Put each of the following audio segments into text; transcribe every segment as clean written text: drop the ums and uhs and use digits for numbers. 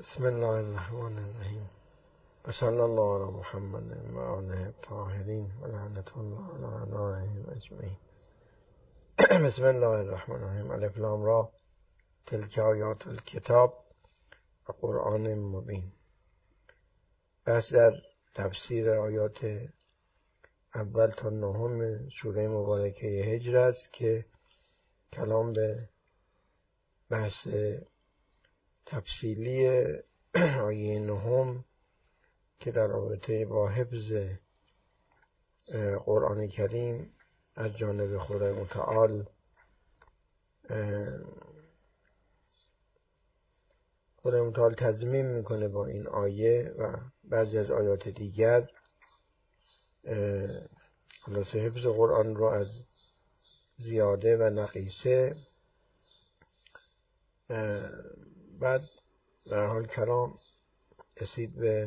بسم الله الرحمن الرحیم و صلی الله علی محمد و آله الطاهرین و لعنت الله علی اعدائهم اجمعین. بسم الله الرحمن الرحیم. الف لام را تلک آیات الکتاب و قرآن مبین. بحث در تفسیر آیات اول تا نهم سوره مبارکه هجر است که کلام به بحث تفصیلی آیه نهم که در رابطه با حفظ قرآن کریم از جانب خدای متعال خدای متعال تضمین میکنه با این آیه و بعضی از آیات دیگر، خلاصه حفظ قرآن رو از زیاده و نقیصه. بعد در حال کلام رسید به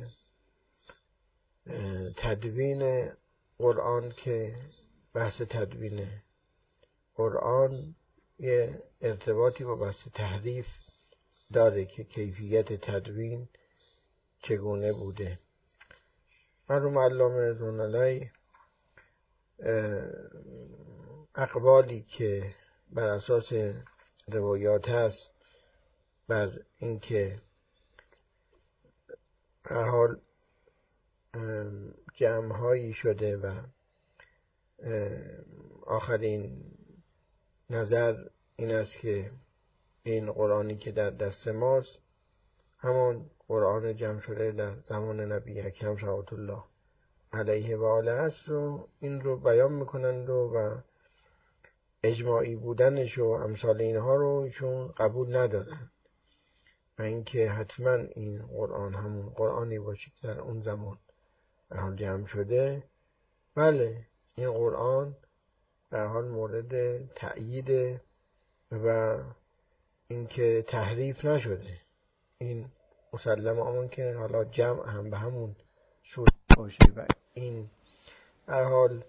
تدوین قرآن که بحث تدوین قرآن یه ارتباطی با بحث تحریف داره که کیفیت تدوین چگونه بوده. مرحوم علامه زونالای اقوالی که بر اساس روایات هست بر اینکه هر حال جمع‌هایی شده و آخرین نظر این است که این قرآنی که در دست ماست همان قرآن جمع شده در زمان نبی اکرم صلوات الله علیه و آله است و این رو بیان میکنند و اجماعی بودنش و امثال اینها رو ایشون قبول ندارن و اینکه حتما این قرآن همون قرآنی باشه که در اون زمان در حال جمع شده. بله، این قرآن در حال مورد تأیید و اینکه تحریف نشده، این مسلم آمون که حالا جمع هم به همون صورت باشه و این در حال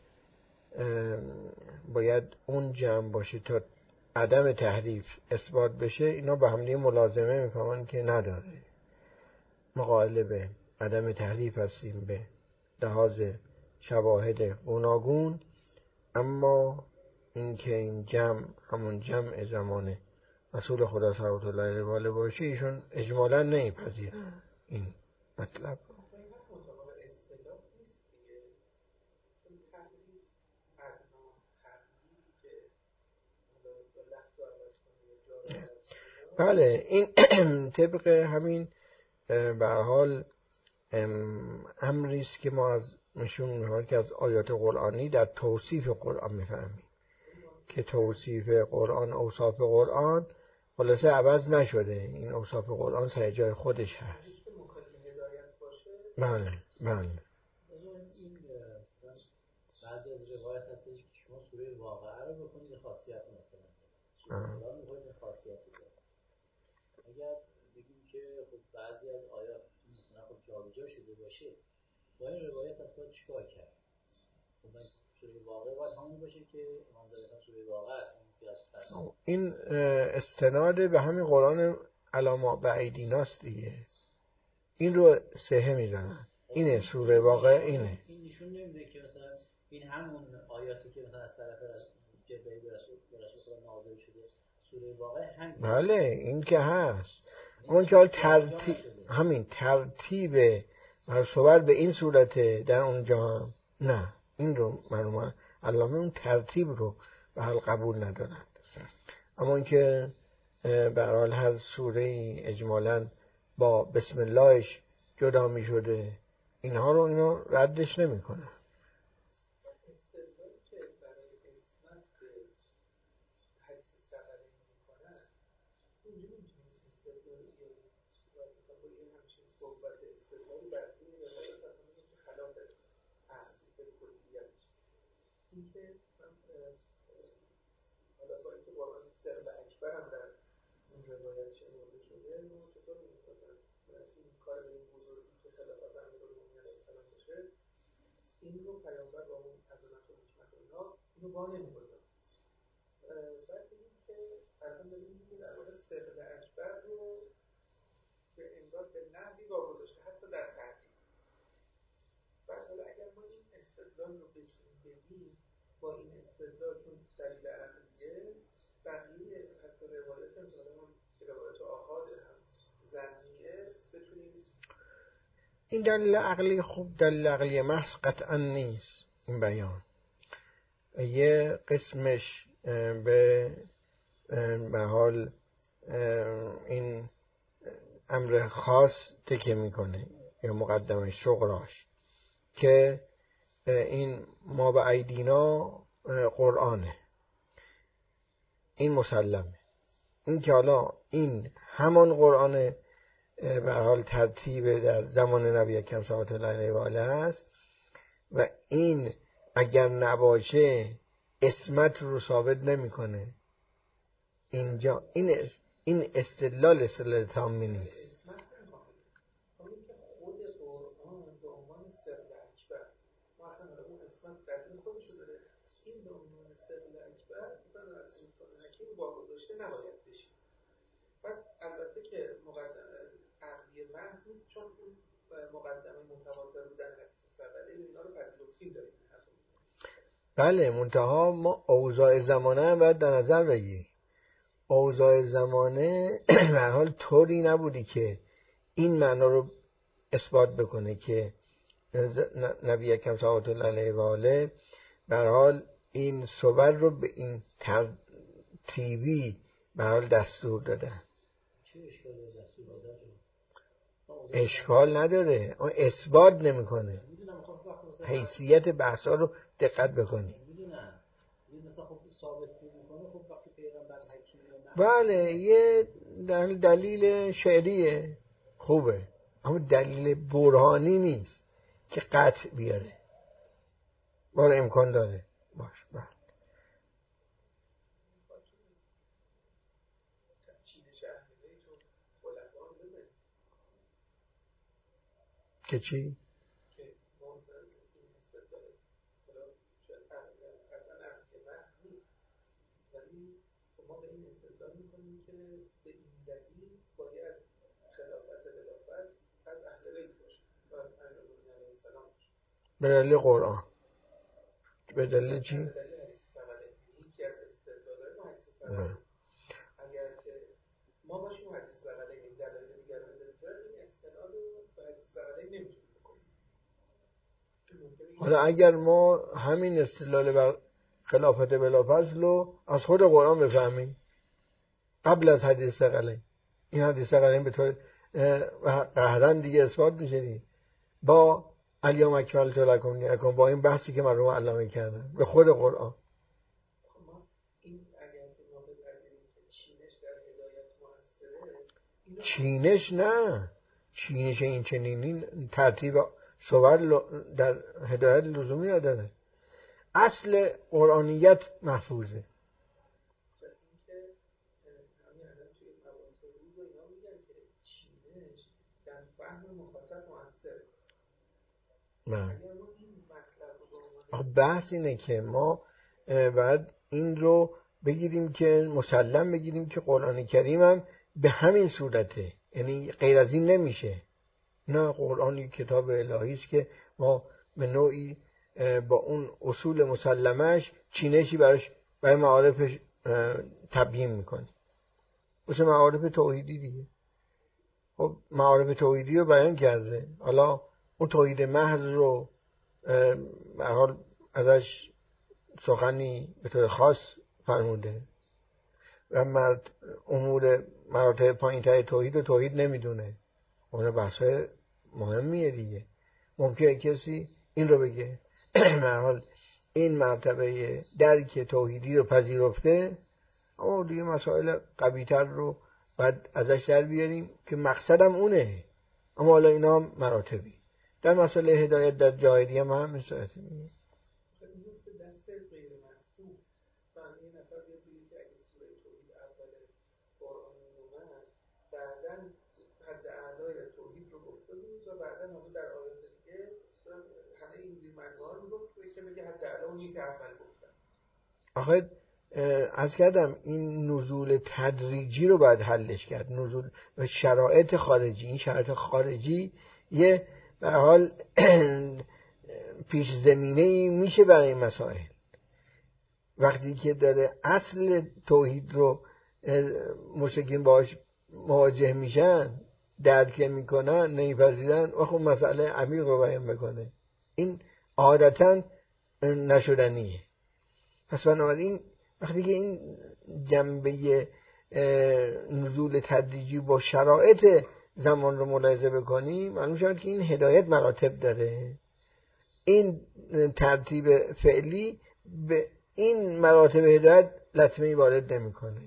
باید اون جمع باشه تا عدم تحریف اثبات بشه. اینا به هم دیگه ملازمه میفهمن که نداره، مقابل به عدم تحریف هستیم به لحاظ شواهد گوناگون، اما اینکه این جمع همون جمع زمان رسول خدا صلوات الله علیه و آله باشه ایشون اجمالا نمیپذیرن این مطلب. بله، این طبق همین به هر حال امری است که ما از نشون که از آیات قرآنی در توصیف قرآن میفهمیم که توصیف قرآن، اوصاف قرآن خلاصه عوض نشده، این اوصاف قرآن سر جای خودش هست. بله بله. بعضی از روایت هستش که شما سوره واقعه رو بخونید خاصیت مثلا قرآن میخواید خاصیت داره. اگر بگیم که خب بعضی از آیات مثلا خب جابجا شده باشه، با این روایت از باید چیکار کرد؟ خب سوره واقعه باید همون باشه که امام زاده سوره واقعه این استناد به همین قرآن علامه بعیدیناست دیگه، این رو سهه میزنن. اینه سوره واقعه، اینه. این نشون نمیده که مثلا این همون آیاتی که مثلا از طرف جبرئیل به رسول خدا نازل شده سوره واقعه همین. بله این که هست، اون که ترتیب همین ترتیب مرصوبر به این صورته در اونجا هم نه، این رو مرحوم علامه اون ترتیب رو به حال قبول ندارن. اما اینکه به هر حال هر سوره اجمالاً با بسم اللهش جدا می شده، اینها رو اینا ردش نمی کنه. حالا با اینکه قرآن سر اکبر هم در اون روایت شنیده شده، ما چطور مثلا این کار به این بزرگی که خلافت امیرالمومنین علیه السلام باشه، این رو پیامبر با اون عظمت و حکمت و اینا اینو با نمی‌گذاره. بعد دیدیم که الان داریم میگیم در واقع سر اکبر رو به انگار به نحوی واگذاشته حتی در ترتیب. بعد حالا اگر ما این استدلال رو بتونیم بگیم با این استدلال، چون دلیل عقلیه، بقیه حتی روایت هم روایت آحاد هم ظنیه بتونیم. این دلیل عقلی خوب دلیل عقلی محض قطعا نیست. این بیان یه قسمش به حال این امر خاص تکیه میکنه یا مقدمه شغراش که این ما به ایدینا قرآنه، این مسلمه. این که حالا این همان قرآن به حال ترتیب در زمان نبی اکرم صلی الله علیه و آله است و این اگر نباشه اسمت رو ثابت نمیکنه. اینجا این استدلال تامی نیست. این به عنوان سقل اکبر مثلا از انسان حکیم واگذاشته نباید بشه. بعد البته که مقدمه عقلی محض نیست، چون اون مقدمه متواتر بودن حدیث ثقلین اینا رو پذیرفتیم داریم. بله، منتها ما اوضاع زمانه هم باید در نظر بگیریم. اوضاع زمانه به هر حال طوری نبودی که این معنا رو اثبات بکنه که نبی اکرم صلی الله علیه و آله به هر حال این صور رو به این ترتیبی به هر حال دستور دادن. اشکال نداره، اون اثبات نمیکنه. حیثیت بحثا رو دقت بکنی. بله، یه دلیل شعریه خوبه، اما دلیل برهانی نیست که قطع بیاره. بالا امکان داره باش. بله که چی؟ ما به این استدلال میکنیم که به این دلیل باید خلافت از اهل بیت باشه، باید امیرالمومنین علیه السلام باشه. به دلیل قرآن. به دلیل چی؟ به دلیل حدیث ثقلین. یکی از استدلال‌های ما حدیث ثقلین. اگر که ما باشیم حدیث ثقلین دلایل دیگر رو بذاریم، این استناد رو به حدیث ثقلین نمیتونیم بکنیم. حالا اگر ما همین استدلال بر خلافت بلافضل رو از خود قرآن بفهمیم قبل از حدیث ثقلین، این حدیث ثقلین به طور قهراً دیگه اثبات میشه با الیوم اکملت لکم دینکم، با این بحثی که مرحوم علامه کردن به خود قرآن. این اگر که ما بپذیریم که چینش در هدایت موثره، چینش نه، چینش این چنینی ترتیب صور در هدایت لزومی نداره. اصل قرآنیت محفوظه. بحث اینه که ما باید این رو بگیریم که مسلم بگیریم که قرآن کریم هم به همین صورته، یعنی غیر از این نمیشه. نه، قرآن کتاب الهی است که ما به نوعی با اون اصول مسلمش چینشی برای معارفش تبیین میکنیم، مثل معارف توحیدی دیگه. خب معارف توحیدی رو بیان کرده، حالا اون توحید محض رو به حال ازش سخنی به طور خاص فرموده و امور مراتب پایین تر توحید و توحید نمیدونه. اون بحثای مهمیه دیگه. ممکنه کسی این رو بگه حال این مرتبه درک توحیدی رو پذیرفته، اما دیگه مسائل قوی‌تر رو باید ازش در بیاریم که مقصدم اونه. اما حالا اینا هم مراتبی در مسئله هدایت در جای دیگه هم مثلا حد اعلای توحید رو گفته بود و بعدا هم در آیات دیگه همه این زیر مجموعه رو گفت که بگه حد اعلا اون یک اول گفتن. آخه عرض کردم این نزول تدریجی رو باید حلش کرد. نزول و شرایط خارجی، این شرایط خارجی یه به حال پیش زمینه میشه برای این مسائل. وقتی که داره اصل توحید رو مشرکین باهاش مواجه میشن، درک میکنن، نمیپذیرن و خب مسئله عمیق رو بیان بکنه، این عادتا نشدنیه. پس بنابراین وقتی که این جنبه نزول تدریجی با شرایط زمان رو ملاحظه بکنیم، معلوم شد که این هدایت مراتب داره. این ترتیب فعلی به این مراتب هدایت لطمه‌ای وارد نمی‌کنه.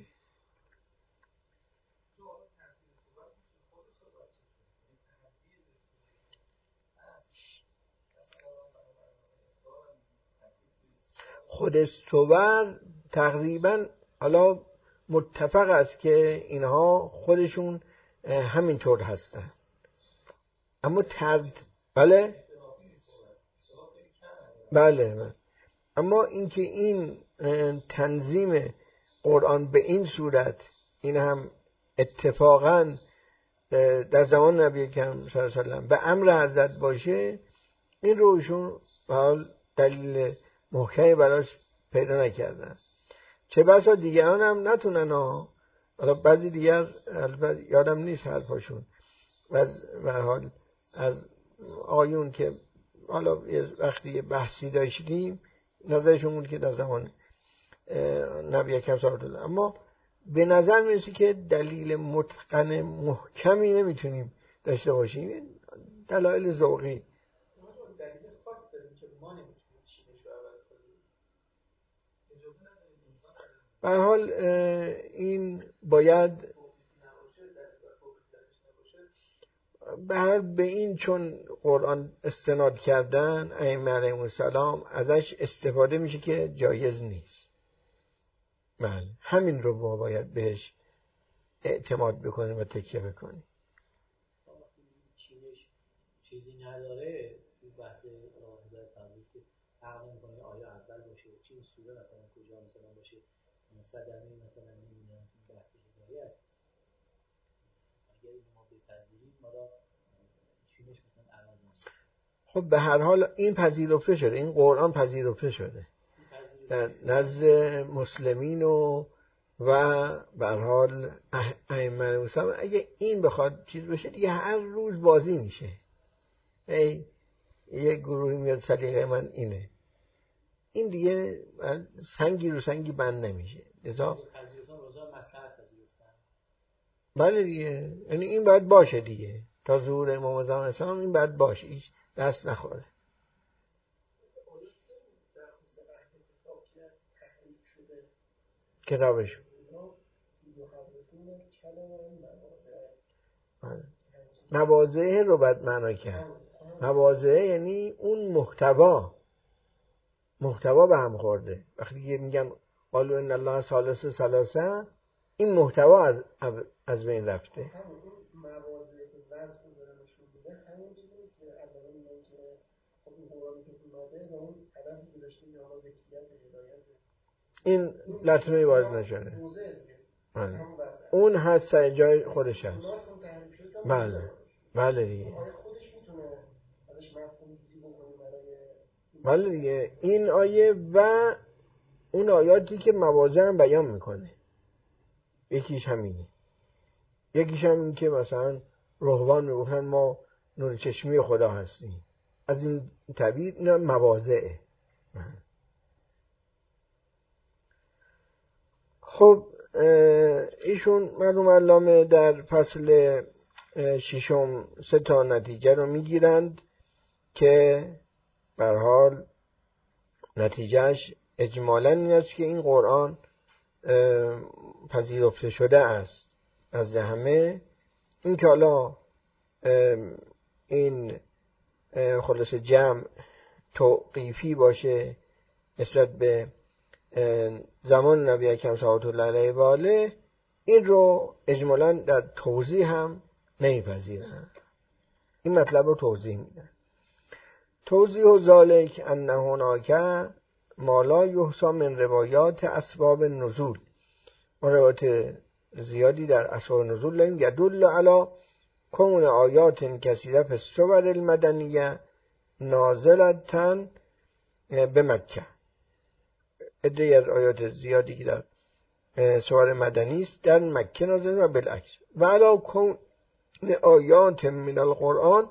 خود صور تقریبا حالا متفق است که اینها خودشون همینطور هستن، اما بله اما اینکه این تنظیم قرآن به این صورت، این هم اتفاقا در زمان نبی اکرم صلی الله علیه و سلم به امر حضرت باشه، این رو ایشون به حال دلیل محکمی براش پیدا نکردن. چه بسا دیگران هم نتونن حالا بعضی دیگر یادم نیست حرفاشون و به حال از آیون که حالا وقتی بحثی داشتیم نظرشون بود که در زمان نبی اکرم صلی الله علیه و سلم، اما به نظر میرسه که دلیل متقن محکمی نمیتونیم داشته باشیم، دلایل ذوقی. دلیل خاص داریم که ما نمیتونیم چیزش رو عوض کنیم. به هر حال این باید به این چون قرآن استناد کردن ائمه علیهم السلام ازش استفاده میشه که جایز نیست. بله همین رو ما باید بهش اعتماد بکنیم و تکیه بکنیم. چیزی نداره تو بحث هدایت تبلیغ که فرق نمی‌کنه آیا اول باشه چین سوره مثلا کجا مثلا باشه صدمه مثلا نمیدونم تو بحث هدایت اگر ما بپذیریم ما را چینش مثلا عوض نمیشه. خب به هر حال این پذیرفته شده، این قرآن پذیرفته شده در نزد مسلمین و به هر حال ائمه الاسلام. اگه این بخواد چیز بشه دیگه هر روز بازی میشه. یک گروهی میاد سلیقه من اینه، این دیگه سنگی رو سنگی بند نمیشه. لذا بله دیگه، یعنی این باید باشه دیگه تا ظهور امام زمان اسلام، این باید باشه، هیچ دست نخوره. کتابشون مواضع رو باید معنا کرد. مواضع یعنی اون محتوا به هم خورده. وقتی که میگن قالوا ان الله ثالث ثلاثه، این محتوا از بین رفته. مواضع که وضع داره نشون میده همین چیزی نیست که اولا میگن که خب این قرآنی که اومده و اون هدفی که داشته یا ذکریت هدایت، این لطمه وارد نشده. اون هست سر جای خودش هست. بله دیگه. خودش میتونه ازش مفهوم گیری بکنه برای بله دیگه. این آیه و اون آیاتی که مواضع هم بیان میکنه یکیش همینه. یکیش هم این که مثلا رهبان میگفتن ما نور چشمی خدا هستیم، از این تعبیر اینا مواضعه. خب ایشون مرحوم علامه در فصل 6 3 تا نتیجه رو میگیرند که به هر حال نتیجهش اجمالاً این است که این قرآن پذیرفته شده است از همه. این که حالا این خلاص جمع توقیفی باشه نسبت به زمان نبی اکرم صلوات الله علیه و آله، این رو اجمالاً در توضیح هم نمیپذیرن. این مطلب رو توضیح میدن. توضیح ذالک ان هناک ما لا یحصی من روایات اسباب النزول. ما روایات زیادی در اسباب نزول داریم. یدل علی کون آیات کثیره فی السور المدنیه نازلتن به مکه. عده‌ای از آیات زیادی که در سور مدنی است در مکه نازل و بالعکس. و علی کون آیات من القرآن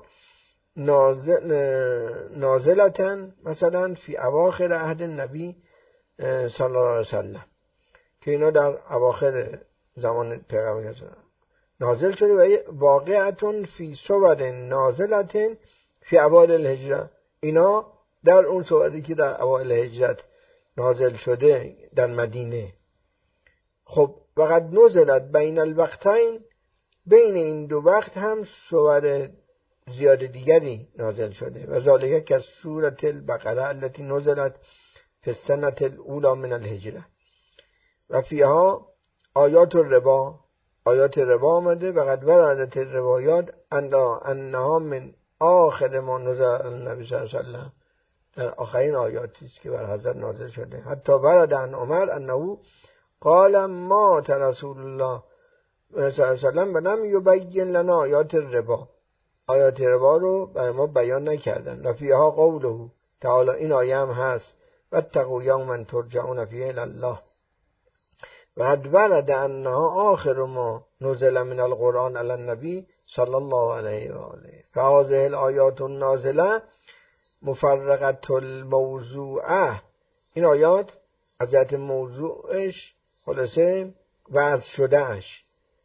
نازلتن مثلا فی اواخر عهد النبی صلی الله علیه وسلم، که اینا در اواخر زمان پیغمبر نازل شده. و واقعتون فی صور نازلتن فی اوائل الهجره، اینا در اون صوری که در اوائل هجرت نازل شده در مدینه. خب وقد نزلت بین الوقتین، بین این دو وقت هم صور زیاد دیگری نازل شده. و ذالک که سورة البقره التي نزلت فی السنة الاولى من الهجره و فیها آیات الربا، آیات ربا آمده. و قد وردت الروایات انها من آخر ما نزل النبی صلی الله علیه وسلم، در آخرین آیاتی است که بر حضرت نازل شده. حتی ورد عن عمر انه قال مات رسول الله صلی الله علیه وسلم و لم یبین لنا آیات الربا، آیات ربا رو برای ما بیان نکردن. و فیها قوله تعالی، این آیه هم هست واتقوا یوما ترجعون فیه الی الله. و قد ورد انها آخر ما نزل من القرآن علی النبی صلی الله علیه و آله. فهذه الآیات النازله مفرقه الموضوعه، این آیات از جهت موضوعش خلاصه وضع شده اش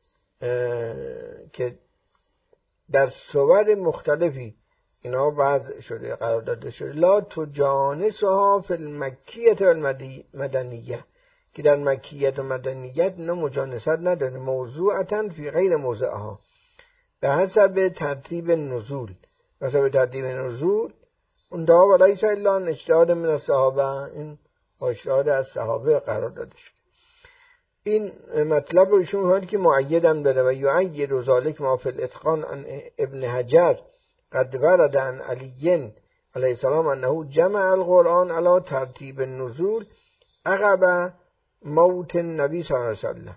که در صور مختلفی اینا وضع شده قرار داده شده. لا تجانسها فی المکیه و المدنیه، که در مکیت و مدنیت اینا مجانست نداره. موضوعتا فی غیر موضعها به حسب ترتیب نزول، به حسب ترتیب نزول. اون دا ولیس الا اجتهاد من الصحابه، این اجتهاد از صحابه قرار داده شده. این مطلب رو ایشون حالی که معید هم داره. و یعید ذالک ما فی الاتقان عن ابن حجر قد ورد عن علی علیه السلام انه جمع القرآن علی ترتیب النزول عقب موت النبی صلی الله علیه وسلم،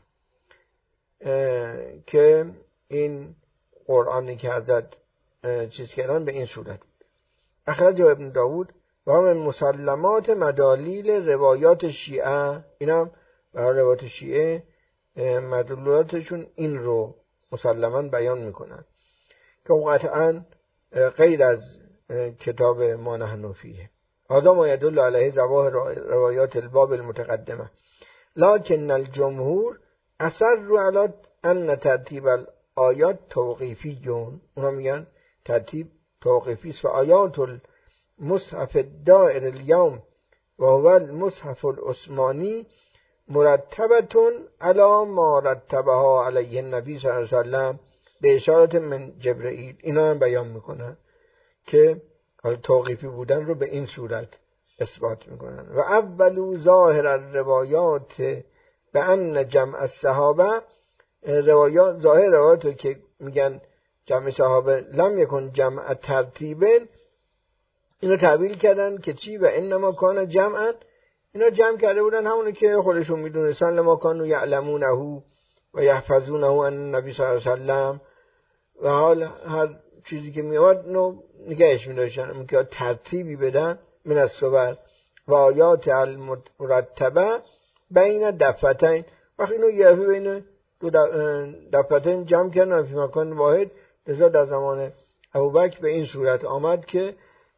که این قرآنی که حضرت چیز کردن به این صورت بود. اخرج ابن داود و هم مسلمات مدالیل روایات شیعه، این هم برای روایات شیعه مدلولاتشون این رو مسلما بیان میکنن که قطعا غیر از کتاب ما نحن فیه. هذا ما يدل علیه ظواهر روایات الباب المتقدمه، لكن الجمهور اصروا على ان ترتیب الآیات توقیفیون، اونا میگن ترتیب توقیفی است. و آیات المصحف الدائر اليوم و هو المصحف العثمانی مرتبتون علی ما رتبها علیه النبی صلی الله علیه وسلم به اشارت من جبرئیل. اینا هم بیان میکنن که توقیفی بودن رو به این صورت اثبات میکنن. و اولو ظاهر الروایات به ان جمع الصحابه، روایات ظاهر روایات رو که میگن جمع صحابه لم یکن جمع ترتیبن، اینو تعبیل کردن که چی؟ و انما کان جمعا، اینا جمع کرده بودن همونی که خودشون میدونستن. لما کانوا یعلمونه و یحفظونه عن النبی صلی الله علیه وسلم، و حال هر چیزی که میاد نو نگهش می‌داشتن که ترتیبی بدن من الصور و آیات المرتبه بین دفتین. وقتی اینو یه دفعه بین دو دفتین جمع کردن فی مکان واحد، لذا در زمان ابوبکر به این صورت آمد که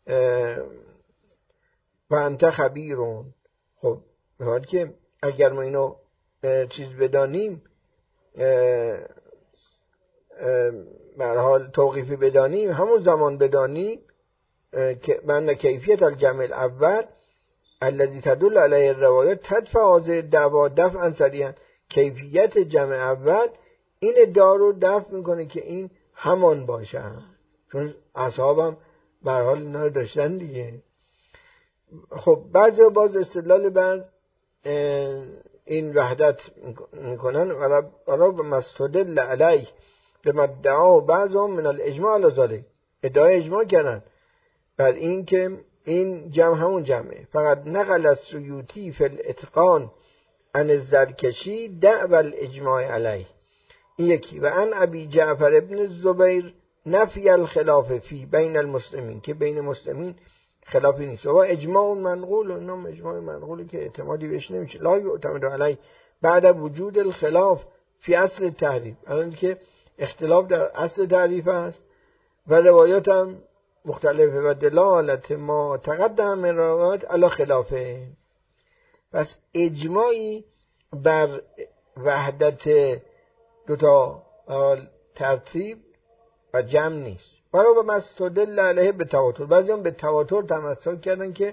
و انت خبیرون. خب حالی که اگر ما اینو چیز بدانیم، به هر حال توقیفی بدانیم، همون زمان بدانیم که من کیفیت الجمع الاول الذي تدل علیه الروایات تدفع هذه الدعوا دفعا سریعا، کیفیت جمع اول این ادعا رو دفع میکنه که این همان باشه، چون اصحابم به هر حال اینا رو داشتن دیگه. خب بعضی باز استدلال بر این وحدت میکنن و به مستدل علیه به مدعا و بعض هم من الاجماع علی ذلک، ادعای اجماع کردن بر این که این جمع همون جمعه. فقط نقل السیوطی فی الاتقان عن الزرکشی دعوی الاجماع علیه. این یکی. و عن ابی جعفر ابن الزبیر نفی الخلاف فی بین المسلمین، که بین مسلمین خلافی نیست. و اجماع منقول، و نام اجماع منقولی که اعتمادی بهش نمیشه. لا یعتمد علیه بعد وجود الخلاف فی اصل تحریف، الان که اختلاف در اصل تعریف است و روایات هم مختلفه. و دلالت ما تقدم من روایات علی خلافه. پس اجماعی بر وحدت دوتا ترتیب و جمع نیست. برای مستدل علیه به تواتر، بعضی هم به تواتر تمسک کردن که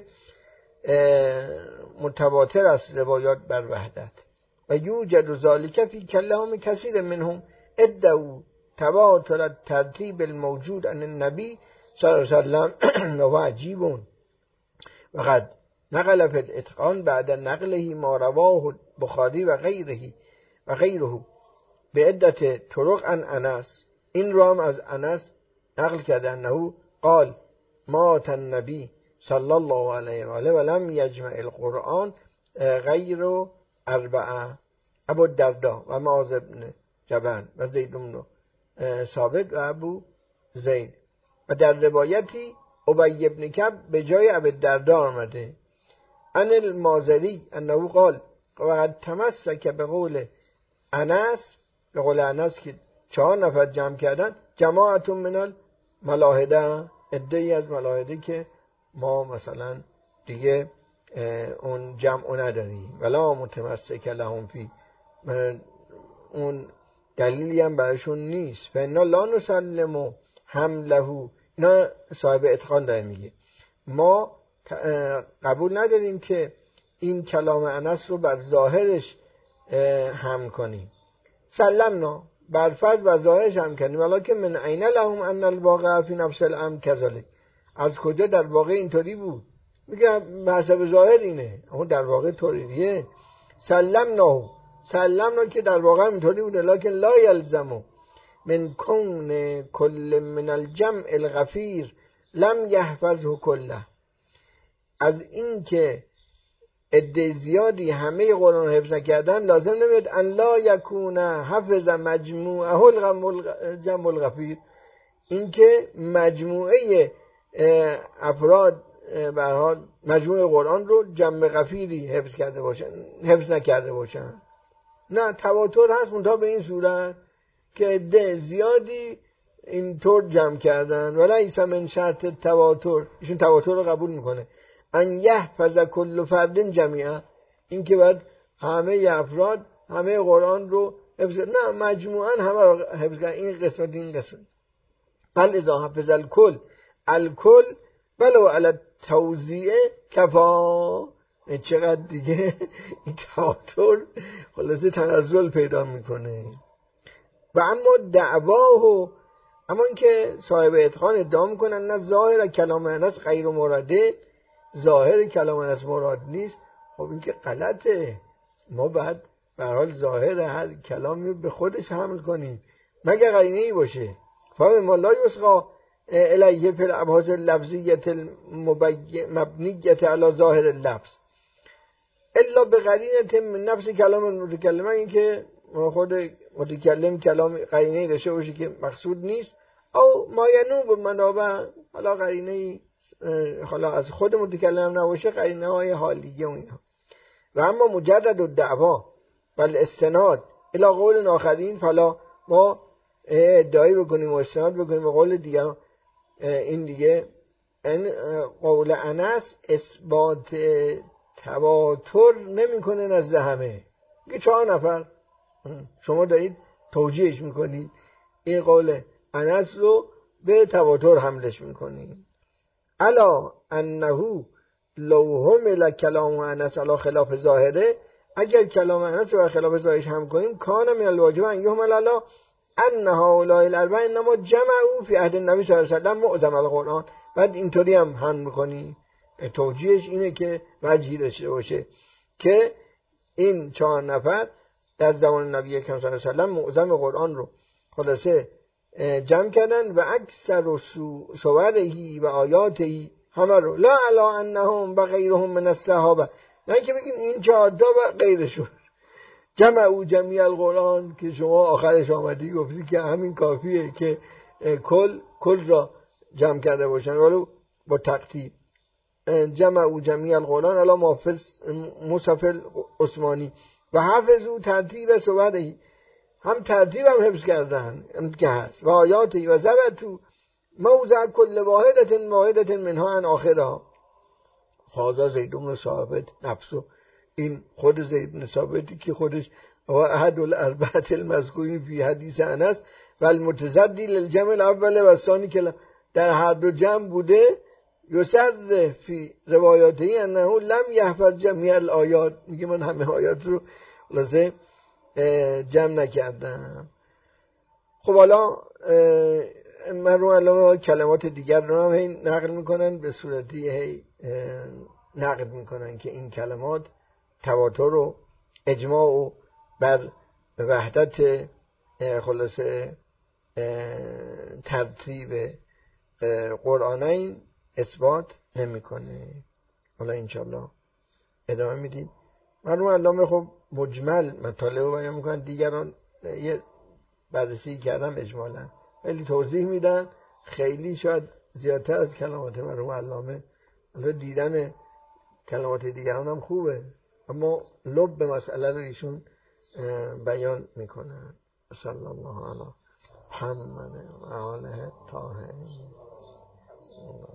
متواتر است روایات بر وحدت. و یوجد ذالک فی کلام کثیر منهم ادعوا تواتر الترتیب الموجود عن النبی صلی الله علیه و سلم و عجیب و قد نقل فی الاتقان بعد نقله ما رواه بخاری و غیره به عدت طرق عن انس. این رو هم از انس نقل کرده انه قال مات النبی صلی الله علیه و آله و لم یجمع القرآن غیر اربعه: ابو الدرداء و معاذ بن جبل و زید بن ثابت و ابو زید. و در روایتی ابی بن کعب به جای ابو الدرداء آمده. عن المازری انه قال وقد تمسک به قول انس، به قول انس که 4 نفر جمع کردن، جماعت من الملاحده، عده‌ای از ملاحده که ما مثلا دیگه اون جمع نداریم. ولا متمسک لهم فی، اون دلیلی هم براشون نیست. فانا لا نسلم حمله، اینا صاحب اتقان داره میگه ما قبول نداریم که این کلام انس رو بر ظاهرش هم کنیم. سلمنا بر فرض و ظاهرش هم کنیم، ولکن من عین لهم ان الواقع فی نفس الامر کذالک. از کجا در واقع اینطوری بود؟ میگه حسب ظاهر اینه، اما در واقع طوریه. سلمنا که در واقع اینطوری بود، لکن لا یلزم من کون کل من الجمع الغفیر لم یحفظه کله. از این که عده زیادی همه قرآن حفظ نکردن لازم نمیاد ان لا یکون حفظ مجموعه الجمع الغفیر، این که مجموعه افراد به هر حال مجموعه قرآن رو جمع غفیری حفظ نکرده باشن. نه، تواتر هست منتها به این صورت که عده زیادی اینطور جمع کردن. ولی ایسا من شرط تواتر، ایشون تواتر رو قبول میکنه، ان یحفظ کل فرد جمیعا، این که باید همه افراد همه قرآن رو حفظ، نه مجموعا همه رو حفظ کردن، این قسمت این قسمت. بل اذا حفظ الکل ولو علی التوزیع کفا. چقدر دیگه این تواتر خلاصه تنزل پیدا میکنه. و اما دعواه، اما اینکه صاحب اتقان ادعا میکنن نه ظاهر کلام انس غیر مراده، ظاهر کلام انس مراد نیست، خب این که غلطه. ما باید به هر حال ظاهر هر کلامی به خودش حمل کنیم مگر قرینه ای باشه. فما لا یسقا الیه فی الابحاث اللفظیه مبنیه علی ظاهر اللفظ الا به قرینه من نفس کلام المتکلم، این که خود متکلم کلام قرینه‌ای داشته باشه که مقصود نیست، او ما ینوب منابع، حالا قرینه‌ای حالا از خود متکلم نباشه، قرینه‌های حالیه و اینا. و اما مجرد الدعوا و الاستناد الی قول آخرین، فلا ما ادعایی بکنیم و استناد بکنیم به قول دیگران، این دیگه این قول انس اثبات تواتر نمیکنه نزد همه. میگه 4 نفر شما دارید توجیهش میکنید، این قول انس رو به تواتر حملش میکنید. الا انه لو حمل کلام انس علی خلاف ظاهره، اگر کلام انس رو خلاف ظاهرش هم کنیم، کان من الواجب ان یحمل علی ان هؤلاء الاربعه انما جمعوا فی عهد النبی صلی الله علیه و سلم معظم القرآن. بعد اینطوری هم حمل میکنی، توجیهش اینه که وجهی داشته باشه که این 4 نفر در زمان نبی اکرم صلی الله علیه و سلم معظم قرآن رو خلاصه جمع کردن و اکثر صورهی و آیاتی همه رو، لا علا انهم و غیرهم من الصحابه، نه که بگیم این 4 تا و غیرشون. جمعوا جمیع القرآن که شما آخرش آمدی گفتی که همین کافیه که کل را جمع کرده باشن، ولو با تقطیع. جمعوا جمیع القرآن علی مصحف عثمانی و حفظوا ترتیب صورته، هم ترتیب هم حفظ کردن که هست، و آیاتی و ضبطوا موضع کل واحدة منها عن آخرها. هذا زید بن ثابت نفسه، این خود زید بن ثابتی که خودش و احد الاربعه المذکورین فی حدیث انس و المتصدی للجمع الاول و الثانی که در هر دو جمع بوده، یسر فی روایاته انه لم یحفظ جمیع الآیات، میگه من همه آیات رو خلاصه جمع نکردم. خب حالا مرحوم علامه کلمات دیگر رو هم نقل میکنن، به صورتی نقل میکنن که این کلمات تواتر و اجماع و بر وحدت خلاصه ترتیب قرآنین اثبات نمیکنه. حالا انشالله ادامه میدیم. مرحوم علامه خب مجمل مطالب رو بیان میکنن، دیگران یه بررسی کردم اجمالا، خیلی توضیح میدن، خیلی شاید زیادتر از کلمات مرحوم علامه. حالا دیدن کلمات دیگران هم خوبه، اما لب به مسئله رو ایشون بیان میکنن. صلی الله علیه محمد و آله الطاهرین.